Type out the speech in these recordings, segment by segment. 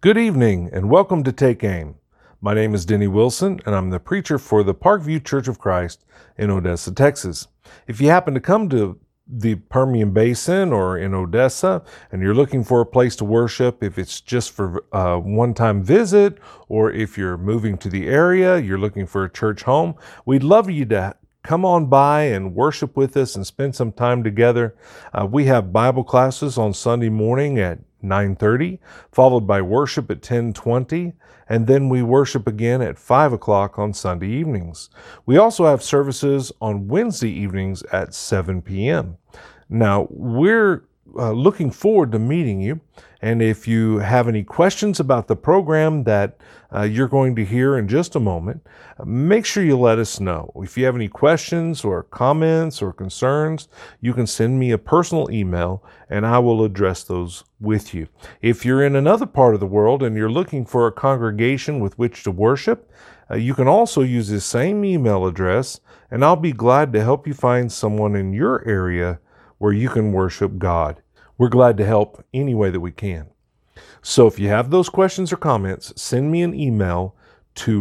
Good evening and welcome to Take Aim. My name is Denny Wilson and I'm the preacher for the Parkview Church of Christ in Odessa, Texas. If you happen to come to the Permian Basin or in Odessa and you're looking for a place to worship, if it's just for a one-time visit or if you're moving to the area, you're looking for a church home, we'd love you to come on by and worship with us and spend some time together. We have Bible classes on Sunday morning at 9:30, followed by worship at 10:20, and then we worship again at 5 o'clock on Sunday evenings. We also have services on Wednesday evenings at 7 p.m. Now, we're looking forward to meeting you, and if you have any questions about the program that you're going to hear in just a moment, make sure you let us know. If you have any questions or comments or concerns, you can send me a personal email and I will address those with you. If you're in another part of the world and you're looking for a congregation with which to worship, you can also use this same email address and I'll be glad to help you find someone in your area where you can worship God. We're glad to help any way that we can. So if you have those questions or comments, send me an email to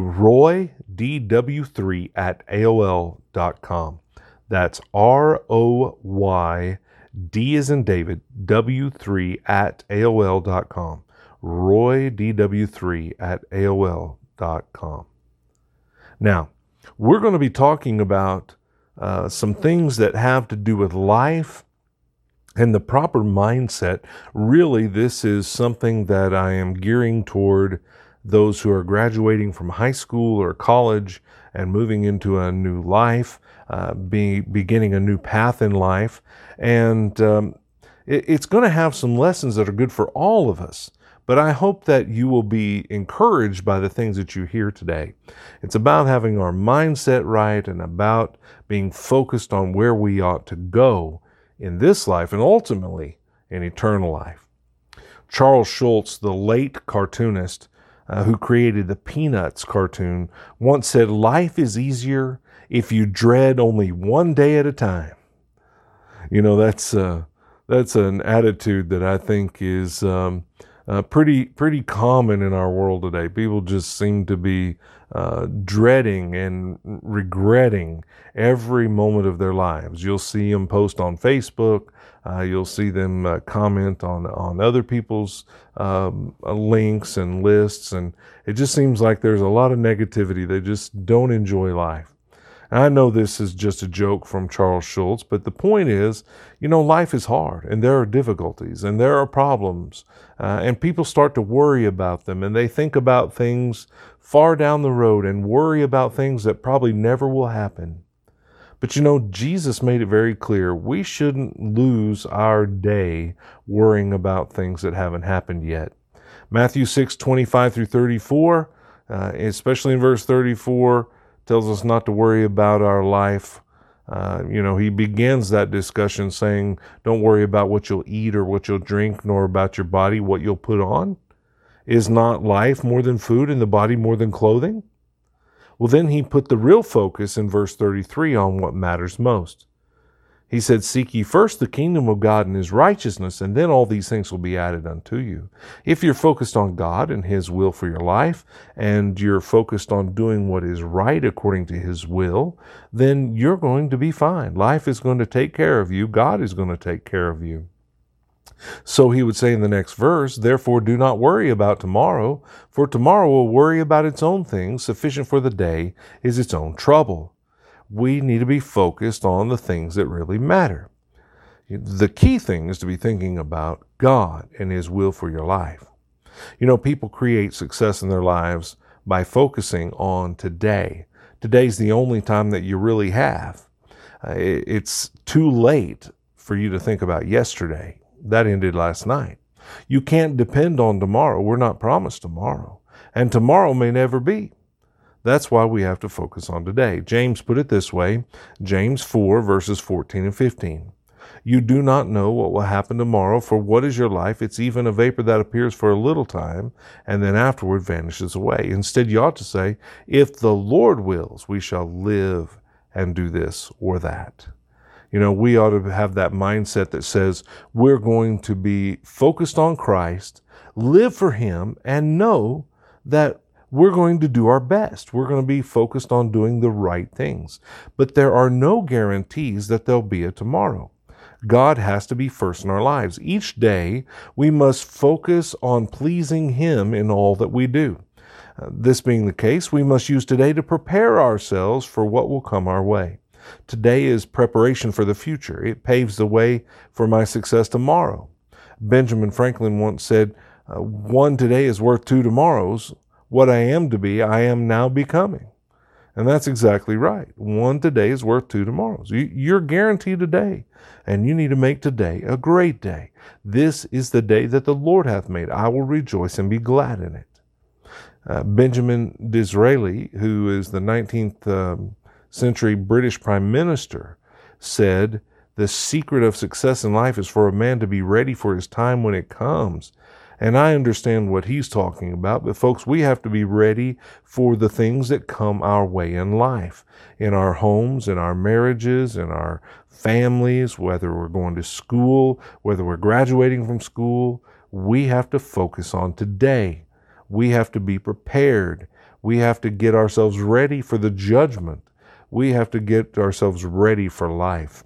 roydw3 at AOL.com. That's ROY, D as in David, W3 at AOL.com. roydw3 at AOL.com. Now, we're going to be talking about some things that have to do with life and the proper mindset. Really, this is something that I am gearing toward those who are graduating from high school or college and moving into a new life, beginning a new path in life. And it's going to have some lessons that are good for all of us. But I hope that you will be encouraged by the things that you hear today. It's about having our mindset right and about being focused on where we ought to go in this life and ultimately in eternal life. Charles Schulz, the late cartoonist who created the Peanuts cartoon, once said, "Life is easier if you dread only one day at a time." You know, that's an attitude that I think is pretty common in our world today. People just seem to be dreading and regretting every moment of their lives. You'll see them post on Facebook. You'll see them comment on other people's links and lists. And it just seems like there's a lot of negativity. They just don't enjoy life. And I know this is just a joke from Charles Schulz, but the point is, you know, life is hard and there are difficulties and there are problems and people start to worry about them and they think about things far down the road and worry about things that probably never will happen. But you know, Jesus made it very clear we shouldn't lose our day worrying about things that haven't happened yet. Matthew 6:25-34, especially in verse 34, tells us not to worry about our life. He begins that discussion saying, don't worry about what you'll eat or what you'll drink, nor about your body, what you'll put on. Is not life more than food and the body more than clothing? Well, then he put the real focus in verse 33 on what matters most. He said, "Seek ye first the kingdom of God and his righteousness, and then all these things will be added unto you." If you're focused on God and his will for your life, and you're focused on doing what is right according to his will, then you're going to be fine. Life is going to take care of you. God is going to take care of you. So he would say in the next verse, "Therefore do not worry about tomorrow, for tomorrow will worry about its own things. Sufficient for the day is its own trouble." We need to be focused on the things that really matter. The key thing is to be thinking about God and his will for your life. You know, people create success in their lives by focusing on today. Today's the only time that you really have. It's too late for you to think about yesterday. That ended last night. You can't depend on tomorrow. We're not promised tomorrow. And tomorrow may never be. That's why we have to focus on today. James put it this way, James 4, verses 14 and 15. "You do not know what will happen tomorrow, for what is your life? It's even a vapor that appears for a little time, and then afterward vanishes away." Instead, you ought to say, "If the Lord wills, we shall live and do this or that." You know, we ought to have that mindset that says we're going to be focused on Christ, live for Him, and know that we're going to do our best. We're going to be focused on doing the right things. But there are no guarantees that there'll be a tomorrow. God has to be first in our lives. Each day, we must focus on pleasing Him in all that we do. This being the case, we must use today to prepare ourselves for what will come our way. Today is preparation for the future. It paves the way for my success tomorrow. Benjamin Franklin once said, "One today is worth two tomorrows. What I am to be, I am now becoming." And that's exactly right. One today is worth two tomorrows. You're guaranteed a day, and you need to make today a great day. This is the day that the Lord hath made. I will rejoice and be glad in it. Benjamin Disraeli, who is the 19th century British Prime Minister, said, "The secret of success in life is for a man to be ready for his time when it comes." And I understand what he's talking about, but folks, we have to be ready for the things that come our way in life, in our homes, in our marriages, in our families, whether we're going to school, whether we're graduating from school. We have to focus on today. We have to be prepared. We have to get ourselves ready for the judgment. We have to get ourselves ready for life.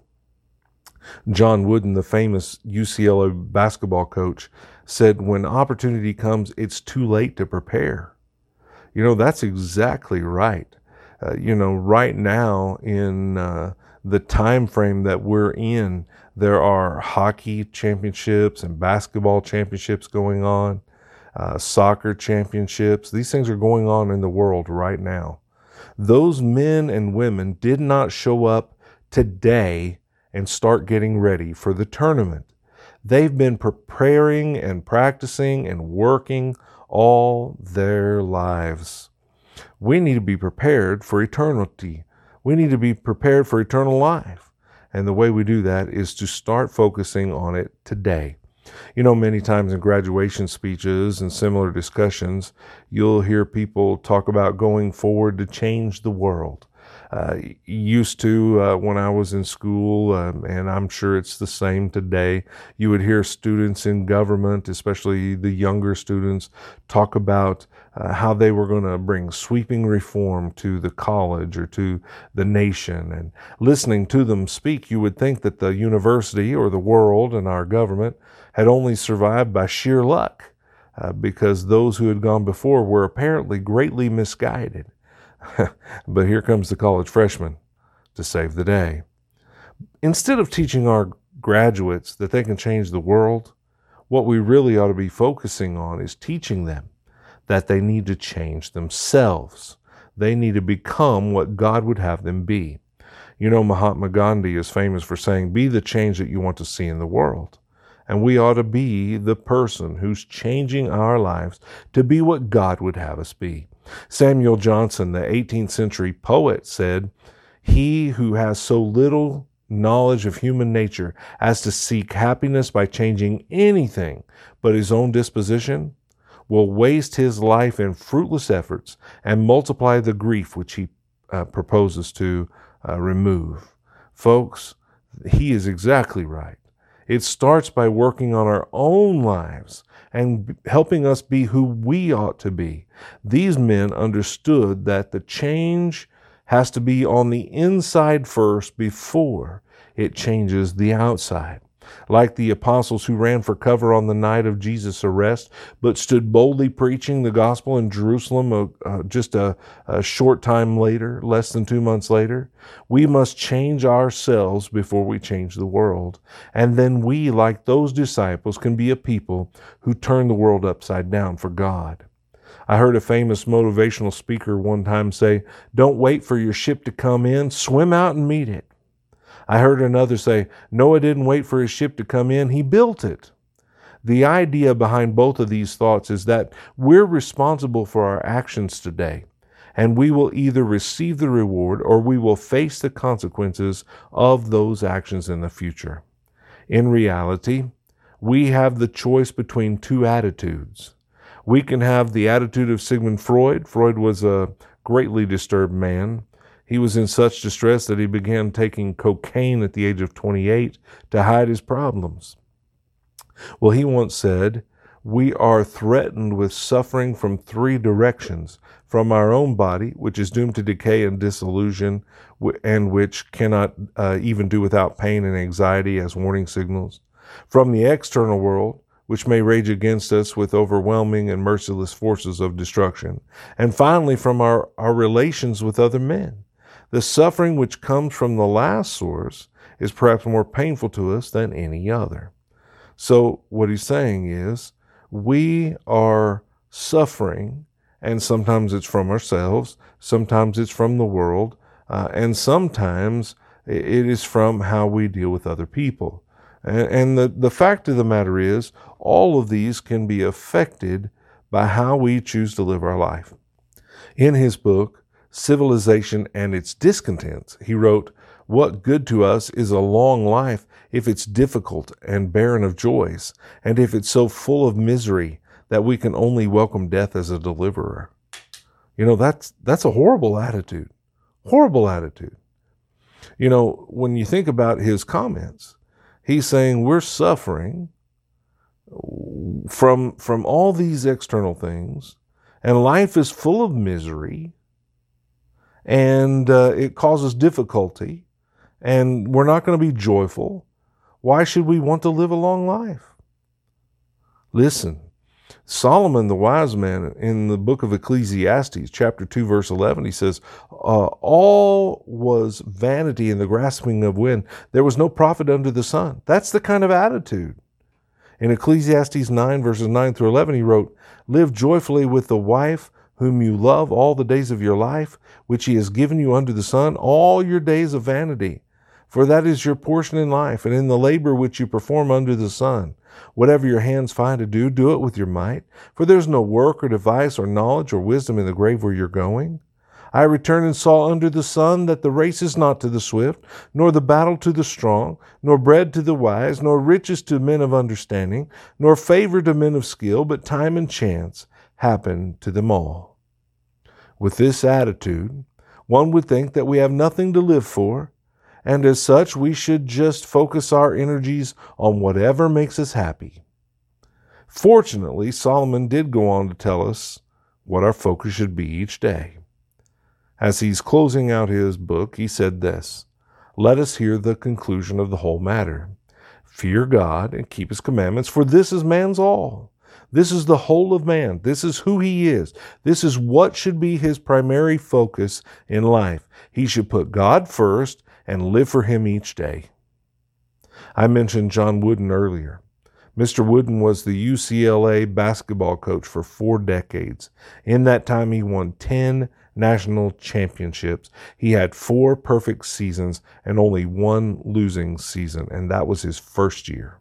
John Wooden, the famous UCLA basketball coach, said, "When opportunity comes, it's too late to prepare." That's exactly right. Right now in the time frame that we're in, there are hockey championships and basketball championships going on, soccer championships. These things are going on in the world right now. Those men and women did not show up today and start getting ready for the tournament. They've been preparing and practicing and working all their lives. We need to be prepared for eternity. We need to be prepared for eternal life. And the way we do that is to start focusing on it today. Many times in graduation speeches and similar discussions, you'll hear people talk about going forward to change the world. Used to, when I was in school, and I'm sure it's the same today, you would hear students in government, especially the younger students, talk about how they were going to bring sweeping reform to the college or to the nation. And listening to them speak, you would think that the university or the world and our government had only survived by sheer luck, because those who had gone before were apparently greatly misguided. But here comes the college freshman to save the day. Instead of teaching our graduates that they can change the world, what we really ought to be focusing on is teaching them that they need to change themselves. They need to become what God would have them be. Mahatma Gandhi is famous for saying, "Be the change that you want to see in the world." And we ought to be the person who's changing our lives to be what God would have us be. Samuel Johnson, the 18th century poet, said, "He who has so little knowledge of human nature as to seek happiness by changing anything but his own disposition will waste his life in fruitless efforts and multiply the grief which he proposes to remove." Folks, he is exactly right. It starts by working on our own lives and helping us be who we ought to be. These men understood that the change has to be on the inside first before it changes the outside. Like the apostles who ran for cover on the night of Jesus' arrest, but stood boldly preaching the gospel in Jerusalem just a short time later, less than 2 months later. We must change ourselves before we change the world. And then we, like those disciples, can be a people who turn the world upside down for God. I heard a famous motivational speaker one time say, "Don't wait for your ship to come in, swim out and meet it." I heard another say, "Noah didn't wait for his ship to come in, he built it." The idea behind both of these thoughts is that we're responsible for our actions today, and we will either receive the reward or we will face the consequences of those actions in the future. In reality, we have the choice between two attitudes. We can have the attitude of Sigmund Freud. Freud was a greatly disturbed man. He was in such distress that he began taking cocaine at the age of 28 to hide his problems. Well, he once said, we are threatened with suffering from three directions: from our own body, which is doomed to decay and dissolution, and which cannot even do without pain and anxiety as warning signals; from the external world, which may rage against us with overwhelming and merciless forces of destruction; and finally, from our relations with other men. The suffering which comes from the last source is perhaps more painful to us than any other. So what he's saying is, we are suffering, and sometimes it's from ourselves, sometimes it's from the world, and sometimes it is from how we deal with other people. And the fact of the matter is, all of these can be affected by how we choose to live our life. In his book, Civilization and Its Discontents, he wrote, "What good to us is a long life if it's difficult and barren of joys, and if it's so full of misery that we can only welcome death as a deliverer?" You know, that's a horrible attitude. Horrible attitude. You know, when you think about his comments, he's saying we're suffering from all these external things, and life is full of misery, and it causes difficulty, and we're not going to be joyful. Why should we want to live a long life? Listen, Solomon, the wise man, in the book of Ecclesiastes, chapter 2, verse 11, he says, all was vanity in the grasping of wind. There was no profit under the sun. That's the kind of attitude. In Ecclesiastes 9, verses 9 through 11, he wrote, "Live joyfully with the wife whom you love all the days of your life, which he has given you under the sun, all your days of vanity. For that is your portion in life, and in the labor which you perform under the sun. Whatever your hands find to do, do it with your might. For there is no work or device or knowledge or wisdom in the grave where you're going. I returned and saw under the sun that the race is not to the swift, nor the battle to the strong, nor bread to the wise, nor riches to men of understanding, nor favor to men of skill, but time and chance happen to them all." With this attitude, one would think that we have nothing to live for, and as such, we should just focus our energies on whatever makes us happy. Fortunately, Solomon did go on to tell us what our focus should be each day. As he's closing out his book, he said this, "Let us hear the conclusion of the whole matter. Fear God and keep his commandments, for this is man's all. This is the whole of man. This is who he is. This is what should be his primary focus in life. He should put God first and live for him each day." I mentioned John Wooden earlier. Mr. Wooden was the UCLA basketball coach for 4 decades. In that time, he won 10 national championships. He had 4 perfect seasons and only 1 losing season, and that was his first year.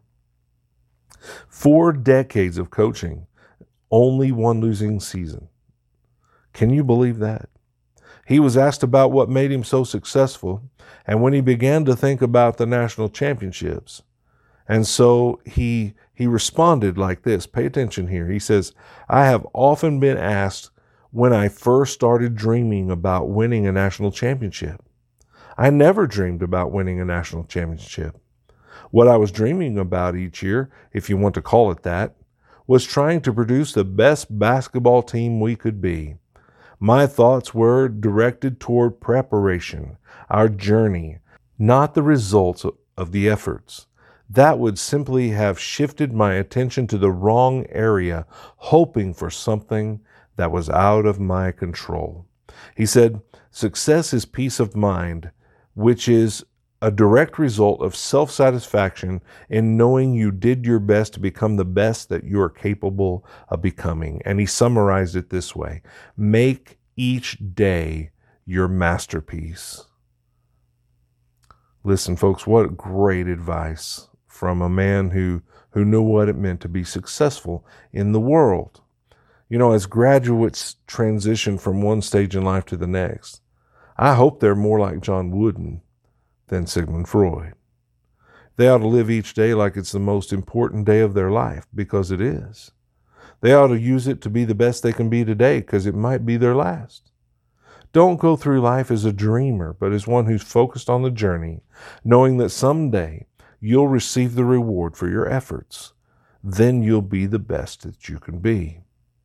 4 decades of coaching, only 1 losing season. Can you believe that? He was asked about what made him so successful, and when he began to think about the national championships, and so he responded like this. Pay attention here. He says, "I have often been asked when I first started dreaming about winning a national championship. I never dreamed about winning a national championship. What I was dreaming about each year, if you want to call it that, was trying to produce the best basketball team we could be. My thoughts were directed toward preparation, our journey, not the results of the efforts. That would simply have shifted my attention to the wrong area, hoping for something that was out of my control." He said, "Success is peace of mind, which is a direct result of self-satisfaction in knowing you did your best to become the best that you are capable of becoming." And he summarized it this way: "Make each day your masterpiece." Listen, folks, what great advice from a man who knew what it meant to be successful in the world. You know, as graduates transition from one stage in life to the next, I hope they're more like John Wooden than Sigmund Freud. They ought to live each day like it's the most important day of their life, because it is. They ought to use it to be the best they can be today, because it might be their last. Don't go through life as a dreamer, but as one who's focused on the journey, knowing that someday you'll receive the reward for your efforts. then you'll be the best that you can be.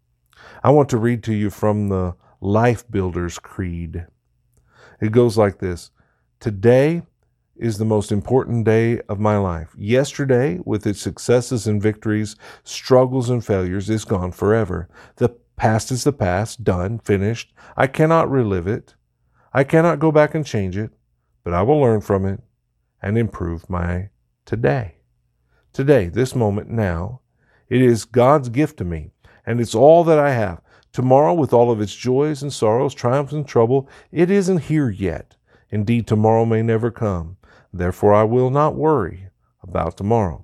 I want to read to you from the Life Builders Creed. It goes like this: Today is the most important day of my life. Yesterday, with its successes and victories, struggles and failures, is gone forever. The past is the past, done, finished. I cannot relive it. I cannot go back and change it, but I will learn from it and improve my today. Today, this moment now, it is God's gift to me, and it's all that I have. Tomorrow, with all of its joys and sorrows, triumphs and trouble, it isn't here yet. Indeed, tomorrow may never come. Therefore, I will not worry about tomorrow.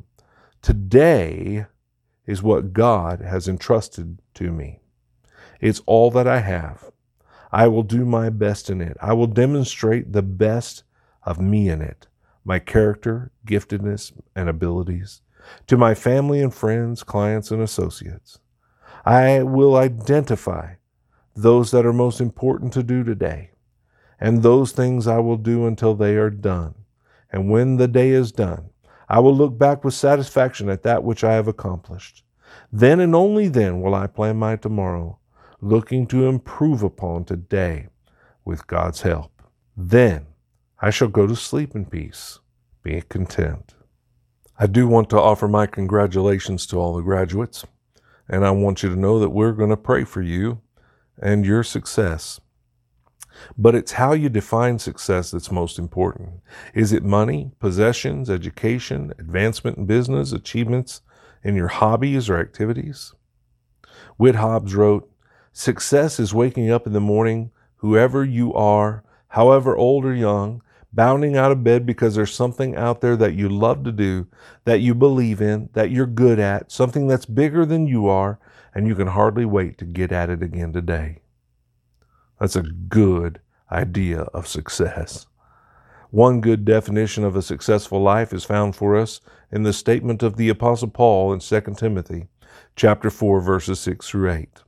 Today is what God has entrusted to me. It's all that I have. I will do my best in it. I will demonstrate the best of me in it, my character, giftedness, and abilities, to my family and friends, clients, and associates. I will identify those that are most important to do today, and those things I will do until they are done. And when the day is done, I will look back with satisfaction at that which I have accomplished. Then and only then will I plan my tomorrow, looking to improve upon today with God's help. Then I shall go to sleep in peace, be content. I do want to offer my congratulations to all the graduates, and I want you to know that we're going to pray for you and your success. But it's how you define success that's most important. Is it money, possessions, education, advancement in business, achievements in your hobbies or activities? Whit Hobbs wrote, "Success is waking up in the morning, whoever you are, however old or young, bounding out of bed because there's something out there that you love to do, that you believe in, that you're good at, something that's bigger than you are, and you can hardly wait to get at it again today." That's a good idea of success. One good definition of a successful life is found for us in the statement of the Apostle Paul in 2 Timothy chapter 4, verses 6 through 8.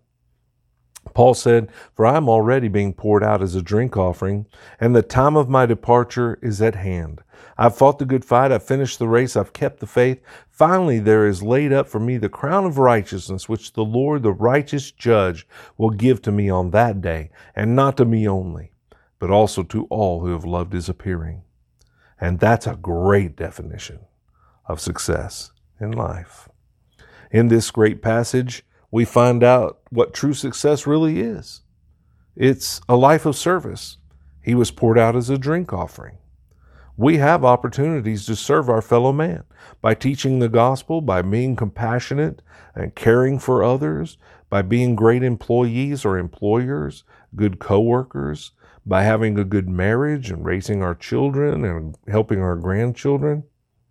Paul said, "For I am already being poured out as a drink offering, and the time of my departure is at hand. I've fought the good fight, I've finished the race, I've kept the faith. Finally, there is laid up for me the crown of righteousness, which the Lord, the righteous judge, will give to me on that day, and not to me only, but also to all who have loved his appearing." And that's a great definition of success in life. In this great passage, we find out what true success really is. It's a life of service. He was poured out as a drink offering. We have opportunities to serve our fellow man by teaching the gospel, by being compassionate and caring for others, by being great employees or employers, good co-workers, by having a good marriage and raising our children and helping our grandchildren,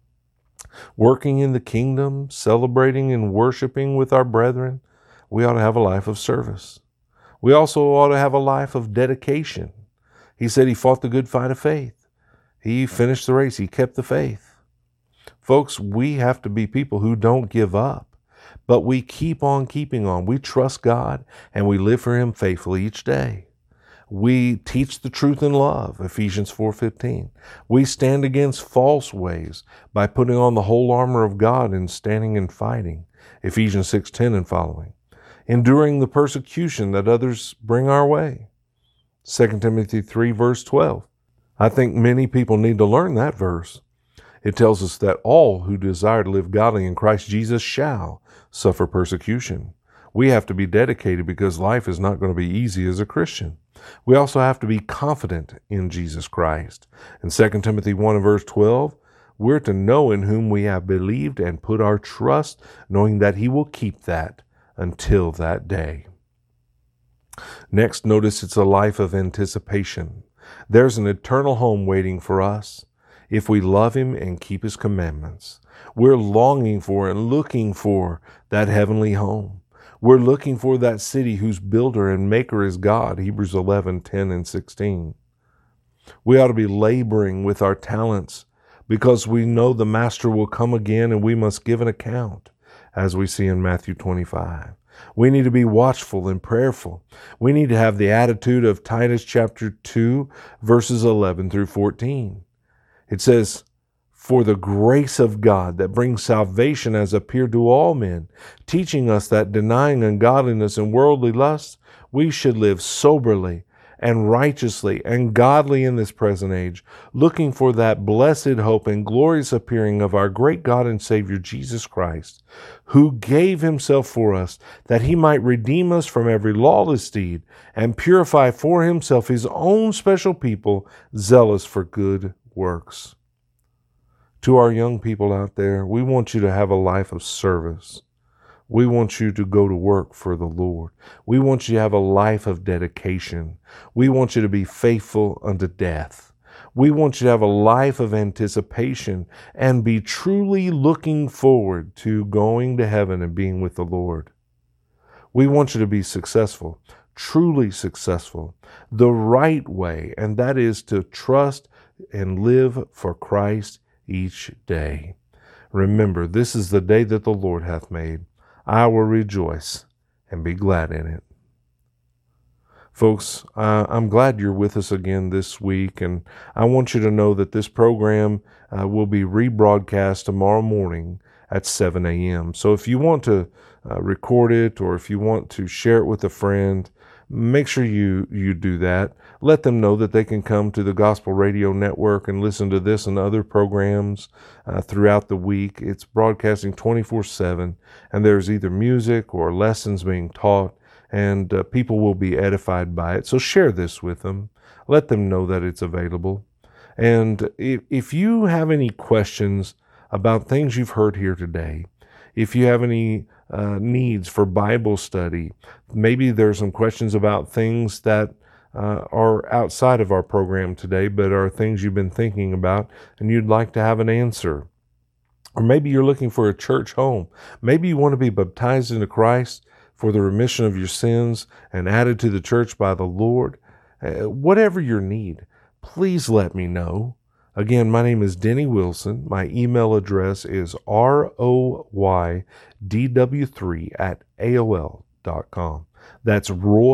working in the kingdom, celebrating and worshiping with our brethren. We ought to have a life of service. We also ought to have a life of dedication. He said he fought the good fight of faith. He finished the race. He kept the faith. Folks, we have to be people who don't give up, but we keep on keeping on. We trust God and we live for him faithfully each day. We teach the truth in love, Ephesians 4:15. We stand against false ways by putting on the whole armor of God and standing and fighting, Ephesians 6:10 and following. Enduring the persecution that others bring our way, 2 Timothy 3 verse 12. I think many people need to learn that verse. It tells us that all who desire to live godly in Christ Jesus shall suffer persecution. We have to be dedicated because life is not going to be easy as a Christian. We also have to be confident in Jesus Christ. In 2 Timothy 1 verse 12, we're to know in whom we have believed and put our trust, knowing that he will keep that until that day. Next, notice it's a life of anticipation. There's an eternal home waiting for us if we love him and keep his commandments. We're longing for and looking for that heavenly home. We're looking for that city whose builder and maker is God, Hebrews 11:10 and 16. We ought to be laboring with our talents because we know the master will come again and we must give an account, as we see in Matthew 25. We need to be watchful and prayerful. We need to have the attitude of Titus chapter 2, verses 11 through 14. It says, For the grace of God that brings salvation has appeared to all men, teaching us that denying ungodliness and worldly lusts, we should live soberly and righteously and godly in this present age, looking for that blessed hope and glorious appearing of our great God and Savior Jesus Christ, who gave himself for us, that he might redeem us from every lawless deed and purify for himself his own special people, zealous for good works. To our young people out there, we want you to have a life of service. We want you to go to work for the Lord. We want you to have a life of dedication. We want you to be faithful unto death. We want you to have a life of anticipation and be truly looking forward to going to heaven and being with the Lord. We want you to be successful, truly successful, the right way, and that is to trust and live for Christ each day. Remember, this is the day that the Lord hath made. I will rejoice and be glad in it. Folks, I'm glad you're with us again this week, and I want you to know that this program will be rebroadcast tomorrow morning at 7 a.m. So if you want to record it, or if you want to share it with a friend, make sure you do that. Let them know that they can come to the Gospel Radio Network and listen to this and other programs throughout the week. It's broadcasting 24/7, and there's either music or lessons being taught, and people will be edified by it. So share this with them. Let them know that it's available. And if you have any questions about things you've heard here today, if you have any needs for Bible study, maybe there's some questions about things that are outside of our program today, but are things you've been thinking about and you'd like to have an answer. Or maybe you're looking for a church home. Maybe you want to be baptized into Christ for the remission of your sins and added to the church by the Lord. Whatever your need, please let me know. Again, my name is Denny Wilson. My email address is roydw3@aol.com. That's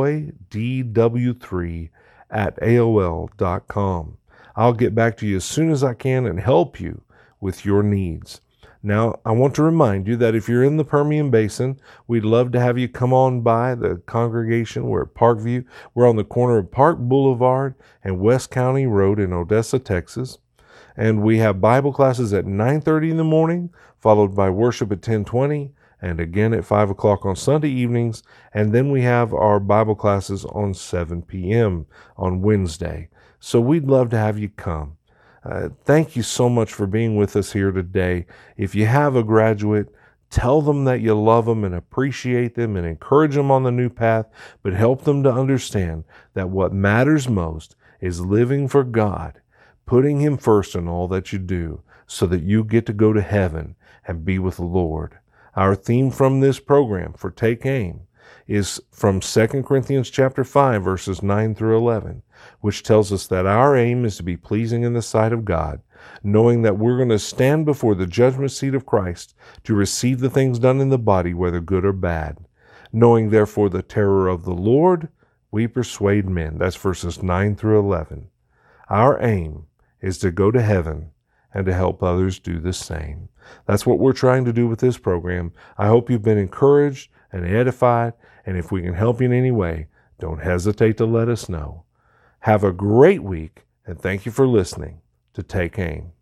roydw3@aol.com. I'll get back to you as soon as I can and help you with your needs. Now, I want to remind you that if you're in the Permian Basin, we'd love to have you come on by the congregation. We're at Parkview. We're on the corner of Park Boulevard and West County Road in Odessa, Texas. And we have Bible classes at 9:30 in the morning, followed by worship at 10:20, and again at 5 o'clock on Sunday evenings. And then we have our Bible classes on 7 p.m. on Wednesday. So we'd love to have you come. Thank you so much for being with us here today. If you have a graduate, tell them that you love them and appreciate them and encourage them on the new path, but help them to understand that what matters most is living for God, putting Him first in all that you do, so that you get to go to heaven and be with the Lord. Our theme from this program for Take Aim is from 2 Corinthians chapter 5, verses 9 through 11, which tells us that our aim is to be pleasing in the sight of God, knowing that we're going to stand before the judgment seat of Christ to receive the things done in the body, whether good or bad. Knowing therefore the terror of the Lord, we persuade men. That's verses 9 through 11. Our aim is to go to heaven and to help others do the same. That's what we're trying to do with this program. I hope you've been encouraged and edified, and if we can help you in any way, don't hesitate to let us know. Have a great week, and thank you for listening to Take Aim.